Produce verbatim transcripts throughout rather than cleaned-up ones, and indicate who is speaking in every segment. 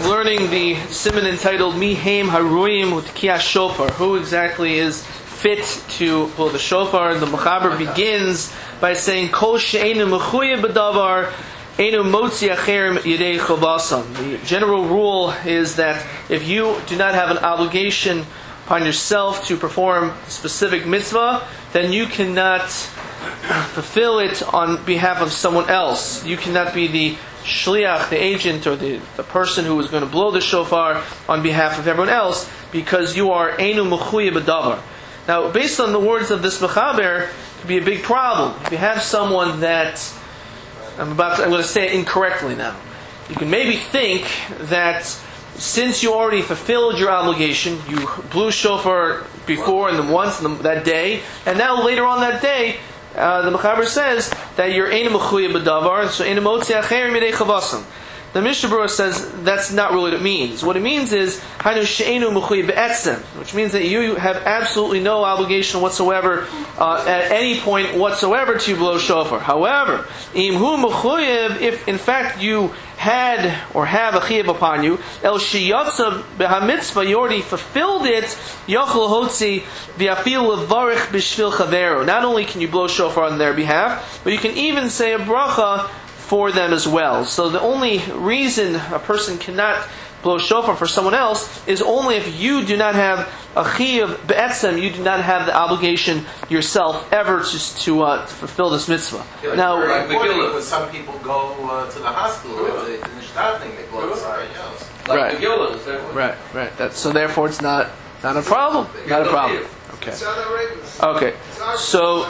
Speaker 1: learning the siman entitled Mihem Haruim with Kiyas Shofar. Who exactly is fit to blow the shofar? The Mechaber begins by saying Kol she'enu mechuyev b'davar enu motzi acherim yidei chavasam. The general rule is that if you do not have an obligation upon yourself to perform a specific mitzvah, then you cannot fulfill it on behalf of someone else. You cannot be the shliach, the agent, or the, the person who is going to blow the shofar on behalf of everyone else, because you are einu mechuyev b'davar. Now, based on the words of this mechaber, it could be a big problem. If you have someone that, I'm about to, I'm going to say it incorrectly now. You can maybe think that since you already fulfilled your obligation, you blew shofar before and then once and that day, and now later on that day, uh, the mechaber says that you're einu mechuyev b'davar, so einu motzi acherim yidei chavasam. The Mishnah Berurah says that's not really what it means. What it means is hainu she'enu mechuyev be'etzem, which means that you have absolutely no obligation whatsoever uh, at any point whatsoever to blow shofar. However, im hu mechuyev, if in fact you had or have a chiyuv upon you, el sheyatza b'hamitzvah, you already fulfilled it, yochel hotzi v'afil levarich b'shvil chavero. Not only can you blow shofar on their behalf, but you can even say a bracha for them as well. So the only reason a person cannot blow shofar for someone else is only if you do not have a chiyuv be'etzem, you do not have the obligation yourself ever to, to, uh, to fulfill this mitzvah.
Speaker 2: Yeah,
Speaker 1: now,
Speaker 2: like Megillah, when some people go uh, to the hospital, if they finish that thing, they blow somebody else.
Speaker 3: Like
Speaker 1: right.
Speaker 3: Megillah, is that
Speaker 1: right, right. That, so therefore, it's not not a problem. Not a problem. Okay. Okay. So,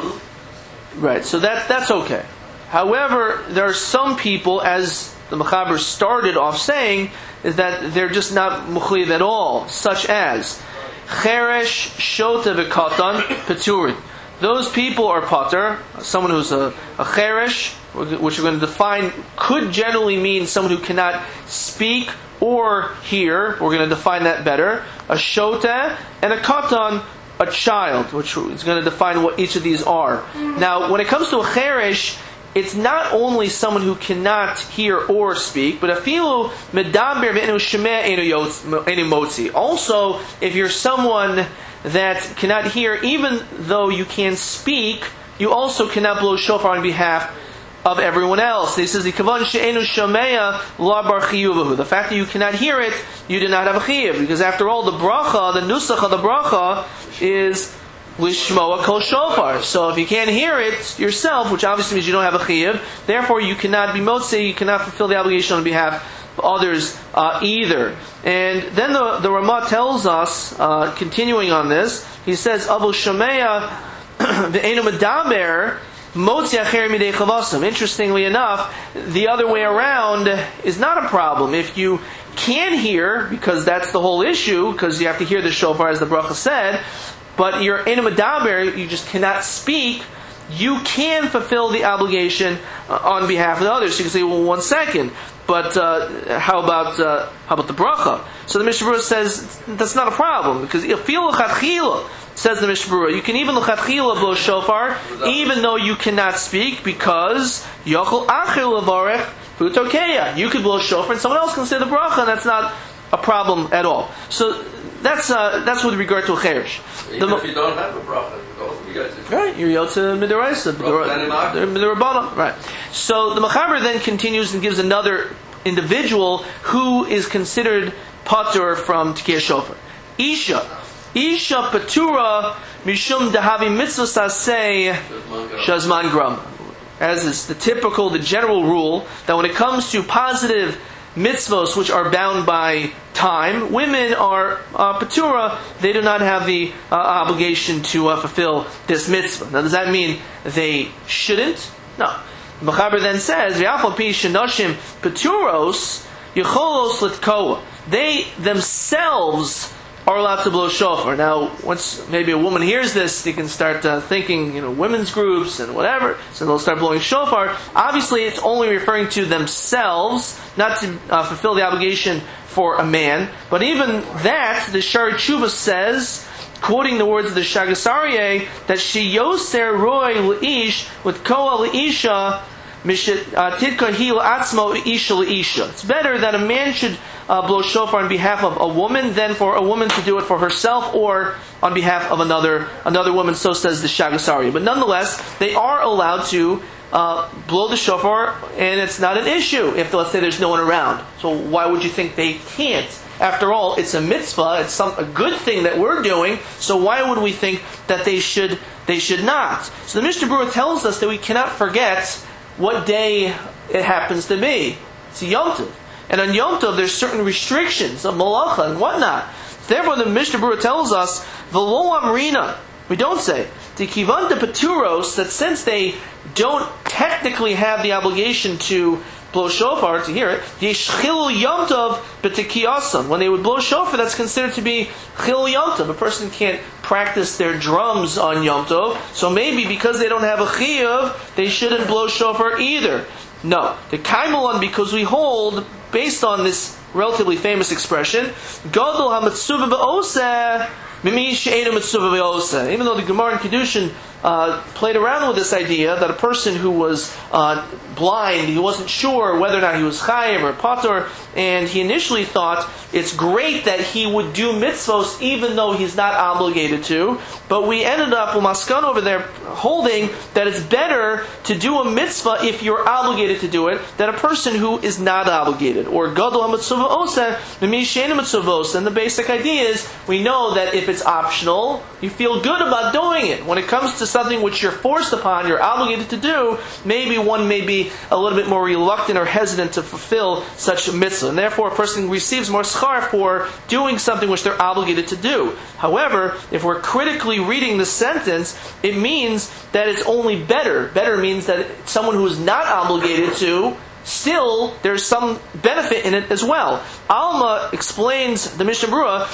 Speaker 1: right. So that that's okay. However, there are some people, as the Mechaber started off saying, is that they're just not mechuyev at all, such as cheresh, shota, v'katan, peturin. Those people are pater. Someone who's a, a cheresh, which we're going to define, could generally mean someone who cannot speak or hear. We're going to define that better. A shota and a katan, a child, which is going to define what each of these are. Now, when it comes to a cheresh, it's not only someone who cannot hear or speak, but afilu medaber ve'enu shemeh enu motzi. Also, if you're someone that cannot hear, even though you can speak, you also cannot blow shofar on behalf of everyone else. He says, the kavan she'enu shomea la bar chiyuvahu. The fact that you cannot hear it, you do not have a chiyuv, because after all, the bracha, the nusach of the bracha is Lishmoa kol shofar. So if you can't hear it yourself, which obviously means you don't have a chiyuv, therefore you cannot be motzei, you cannot fulfill the obligation on behalf of others uh, either. And then the, the Ramah tells us, uh, continuing on this, he says, Abu Shameya ve'enu medaber motzi acherim yidei chavasam. Interestingly enough, the other way around is not a problem. If you can hear, because that's the whole issue, because you have to hear the shofar as the bracha said, but you're in a medaber, you just cannot speak, you can fulfill the obligation uh, on behalf of the others. So you can say, well, one second, but uh, how about uh, how about the bracha? So the Mishnah Berurah says that's not a problem, because ifil l'chatchila, says the Mishnah Berurah, you can even l'chatchila blow shofar, even though you cannot speak, because yochel achil levarech v'utokeya. You could blow shofar, and someone else can say the bracha, and that's not a problem at all. So that's uh, that's with regard to a cheresh.
Speaker 3: Even the, if you don't have a bracha, you got to.
Speaker 1: Right, you're yotze midiraisa, midirabana. Right. So the Mechaber then continues and gives another individual who is considered patur from Tekiyah Shofar. Isha, Isha patura mishum dahavi mitzvah saseh shazman gram. As is the typical, the general rule that when it comes to positive mitzvos which are bound by time, women are uh, patura, they do not have the uh, obligation to uh, fulfill this mitzvah. Now, does that mean they shouldn't? No. The Mechaber then says, V'afal pi shenashim paturos yecholos litkoa. They themselves are allowed to blow shofar. Now, once maybe a woman hears this, they can start uh, thinking, you know, women's groups and whatever, so they'll start blowing shofar. Obviously, it's only referring to themselves, not to uh, fulfill the obligation for a man. But even that, the Shari Tshuva says, quoting the words of the Shagas Aryeh, that she yoser roy leish with koa leisha It's better that a man should uh, blow shofar on behalf of a woman than for a woman to do it for herself or on behalf of another another woman. So says the Shagasari. But nonetheless, they are allowed to uh, blow the shofar, and it's not an issue if, let's say, there's no one around. So why would you think they can't? After all, it's a mitzvah. It's some a good thing that we're doing. So why would we think that they should they should not? So the Mishnah Berurah tells us that we cannot forget what day it happens to be. It's a Yom Tov. And on Yom Tov, there's certain restrictions of malacha and whatnot. Therefore, the Mishnah Berurah tells us, V'lo amrina. We don't say. The kivan de paturos, that since they don't technically have the obligation to blow shofar, to hear it, yeshchil Yom Tov b'tekiyasam. When they would blow shofar, that's considered to be chil Yom Tov. A person can't practice their drums on Yom Tov, so maybe because they don't have a chiyuv, they shouldn't blow shofar either. No, the kaimelon, because we hold, based on this relatively famous expression, gadol hametzuva b'oseh mimi she'enu metzuva b'oseh. Even though the Gemara in Kedushin uh, played around with this idea that a person who was uh, blind, he wasn't sure whether or not he was chayiv or patur, and he initially thought it's great that he would do mitzvos even though he's not obligated to, but we ended up with Maskan over there holding that it's better to do a mitzvah if you're obligated to do it than a person who is not obligated. Or gadol hametzuva oseh mimi she'enu metzuva oseh. And the basic idea is, we know that if it's optional, you feel good about doing it. When it comes to something which you're forced upon, you're obligated to do, maybe one may be a little bit more reluctant or hesitant to fulfill such a mitzvah. And therefore a person receives more schar for doing something which they're obligated to do. However, if we're critically reading the sentence, it means that it's only better. Better means that someone who is not obligated to, still, there's some benefit in it as well. Alma explains the Mishnah Berurah,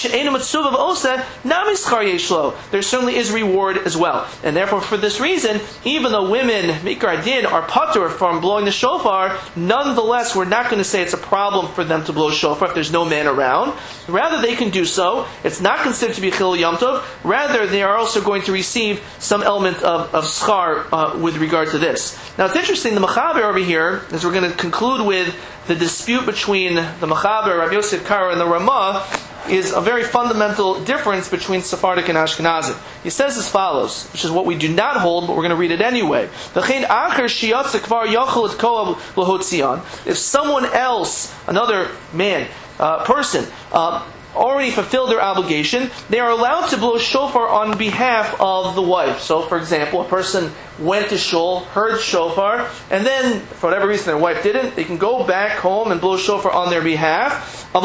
Speaker 1: there certainly is reward as well. And therefore, for this reason, even though women, Mikar Din, are patur from blowing the shofar, nonetheless, we're not going to say it's a problem for them to blow shofar if there's no man around. Rather, they can do so. It's not considered to be Chil Yom Tov. Rather, they are also going to receive some element of, of schar uh, with regard to this. Now, it's interesting, the Mechaber over here, as we're going to conclude with the dispute between the Mechaber, Rabbi Yosef Karo, and the Ramah, is a very fundamental difference between Sephardic and Ashkenazim. He says as follows, which is what we do not hold, but we're going to read it anyway. If someone else, another man, uh, person, uh, already fulfilled their obligation, they are allowed to blow shofar on behalf of the wife. So, for example, a person went to shul, heard shofar, and then, for whatever reason, their wife didn't, they can go back home and blow shofar on their behalf. The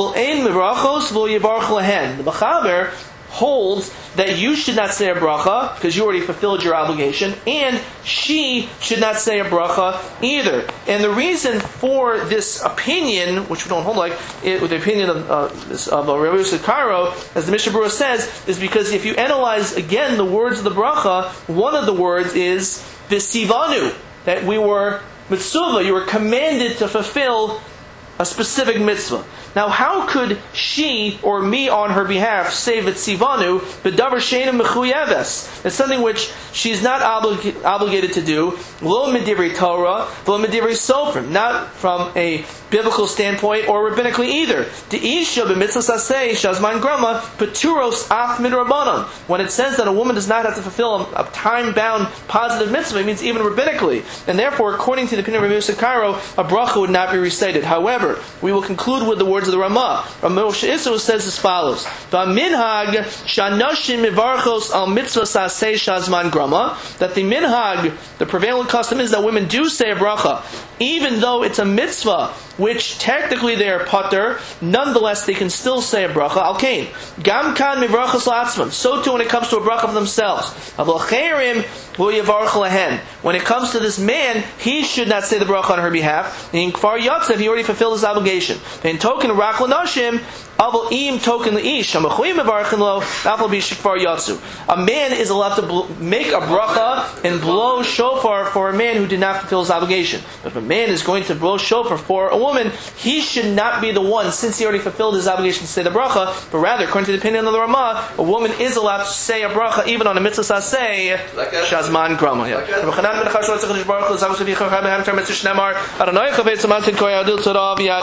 Speaker 1: Mechaber holds that you should not say a bracha because you already fulfilled your obligation, and she should not say a bracha either. And the reason for this opinion, which we don't hold like, it, with the opinion of, uh, this, of uh, Rabbi Yosef Karo, as the Mishnah Berurah says, is because if you analyze again the words of the bracha, one of the words is v'sivanu, that we were mitzvah, you were commanded to fulfill a specific mitzvah. Now, how could she or me on her behalf say v'tzivanu b'davar she'einu mechuyeves? It's something which she's not oblig- obligated to do. Lo medivrei Torah, lo medivrei sofrim, not from a biblical standpoint or rabbinically either. De'isha b'mitzvah saseh shazman grama paturos af midrabanan. When it says that a woman does not have to fulfill a, a time-bound positive mitzvah, it means even rabbinically. And therefore, according to the opinion of Rabbi Yosef Karo, a bracha would not be recited. However, we will conclude with the words of the Ramah. Ramah Isser says as follows: "V'minhag shanashim mivarchos al mitzvah saseh shazman grama." That the minhag, the prevailing custom, is that women do say a bracha, even though it's a mitzvah, which technically they are pater. Nonetheless, they can still say a bracha. Al kain gam kan mivarchos la'atzman. So too when it comes to a bracha of themselves. Avol cheirim lo yivarch lehen. When it comes to this man, he should not say the bracha on her behalf. In kfar yatzev, he already fulfilled his obligation. In token rak l'nashim, avol im token leish. Amachuim mivarchin lo afal b'shikfar yatzu. A man is allowed to bl- make a bracha and blow shofar for a man who did not fulfill his obligation. But if a man is going to blow shofar for a woman, he should not be the one, since he already fulfilled his obligation, to say the bracha, but rather, according to the opinion of the Ramah, a woman is allowed to say a bracha even on a mitzvah saseh, shazman grama. Adam ben Chashon Tzich Nishbarach L'Zavos V'Yichach HaMeham Ter Mitzvah Shnemar Adonai Chavetz Amantin Koy Adil Tzara V'Yad